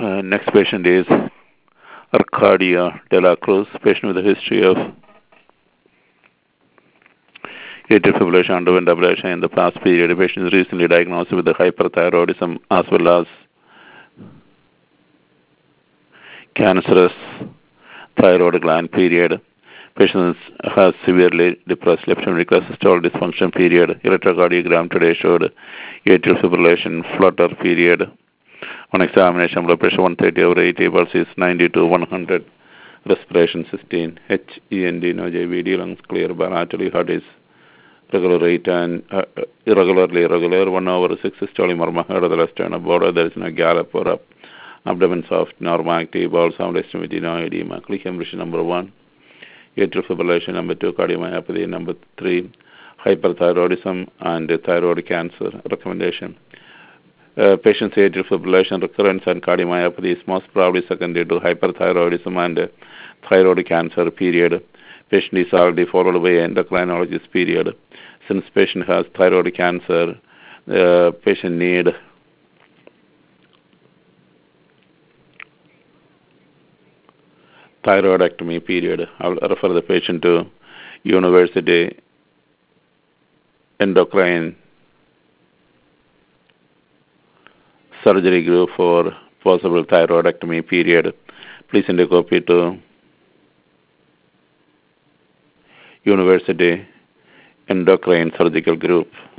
Next patient is Arcadia de la Cruz, patient with a history of atrial fibrillation, underwent ablation in the past period. The patient is recently diagnosed with hyperthyroidism as well as cancerous thyroid gland period. Patient has severely depressed left ventricular systolic dysfunction period. Electrocardiogram today showed atrial fibrillation flutter period. On examination, blood pressure 130/80, pulse is 90 to 100, respiration 16, HEND, no JVD, lungs clear, bilaterally, heart is regular rate and irregularly irregular, 1/6 systolic murmur, head of the left sternum border, there is no gallop or up, abdomen soft, normal active, bowel sound estimate, no edema, click hemorrhage number 1, atrial fibrillation number 2, cardiomyopathy number 3, hyperthyroidism and thyroid cancer recommendation. Patient's atrial fibrillation recurrence and cardiomyopathy is most probably secondary to hyperthyroidism and thyroid cancer period. Patient is already followed by endocrinologist period. Since patient has thyroid cancer, patient need thyroidectomy period. I'll refer the patient to University Endocrine Surgery Group for possible thyroidectomy period. Please send a copy to University Endocrine Surgical Group.